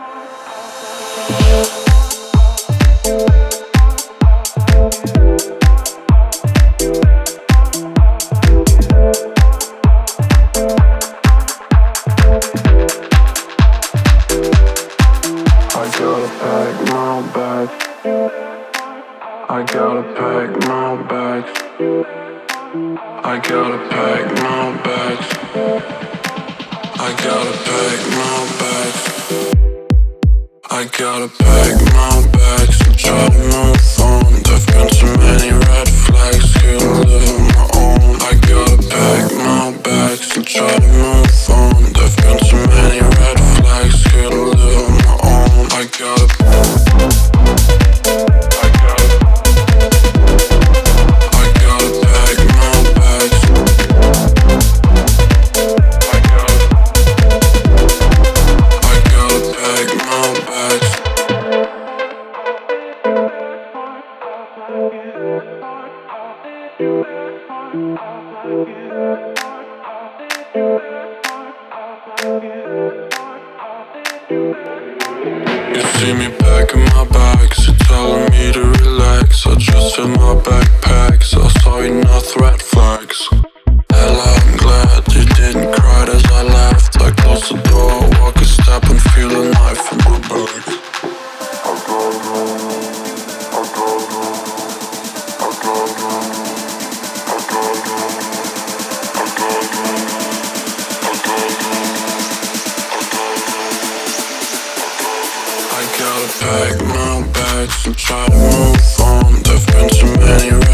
I gotta pack my bags. I gotta pack my bags. I gotta pack my bags. I gotta pack my bags and try to move on. There've been too many red flags, couldn't live on my own. I gotta pack my bags and try to move on. There've been too many red flags, couldn't live on my own. I gotta You see me packing my bags, you're telling me to relax. I just fill my backpacks, I saw enough red flags. Hell, I'm glad you didn't cry as I left. I close the door, walk a step and feel a knife in my back. I gotta pack my bags and try to move on. There've been too many